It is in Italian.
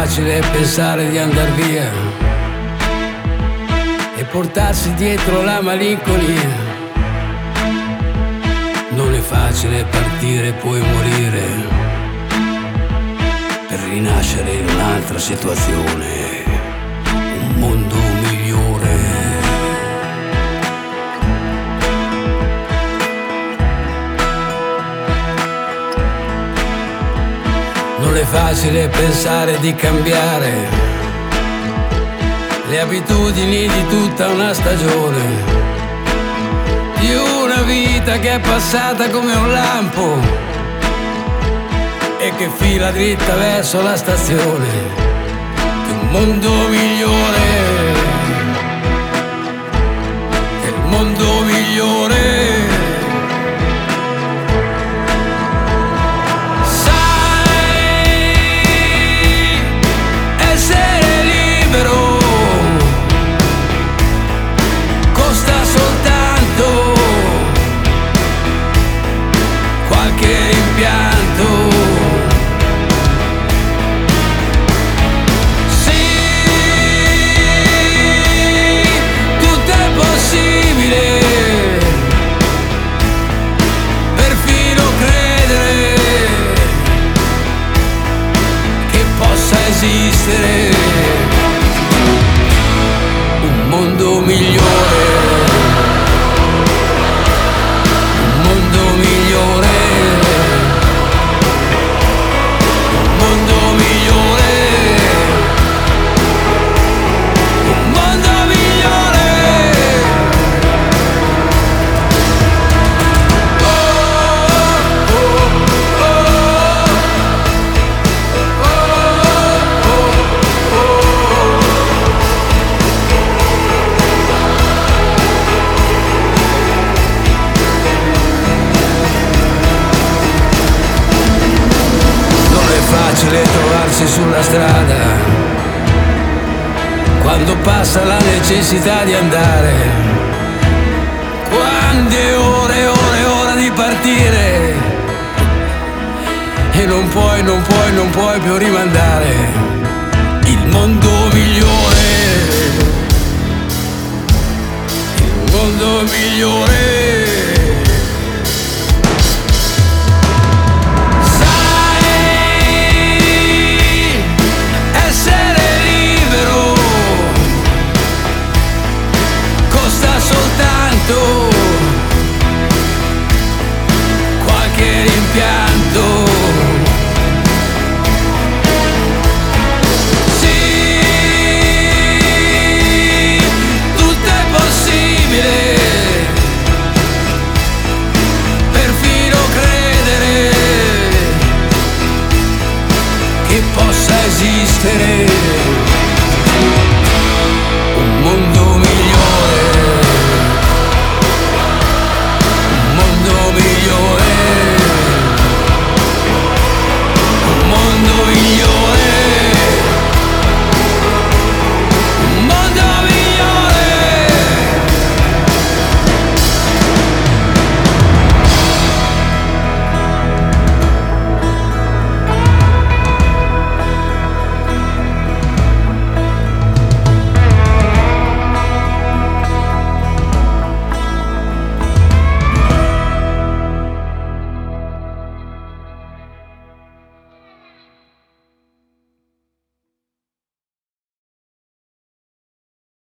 facile pensare di andar via e portarsi dietro la malinconia. Non è facile partire e poi morire per rinascere in un'altra situazione, un mondo migliore. Non è facile pensare di cambiare le abitudini di tutta una stagione, di una vita che è passata come un lampo e che fila dritta verso la stazione di un mondo migliore, del mondo migliore. Un mondo migliore, un mondo migliore, un mondo migliore, un mondo migliore. Facile trovarsi sulla strada quando passa la necessità di andare, quando è ora e ora e ora di partire e non puoi più rimandare. Il mondo migliore, il mondo migliore.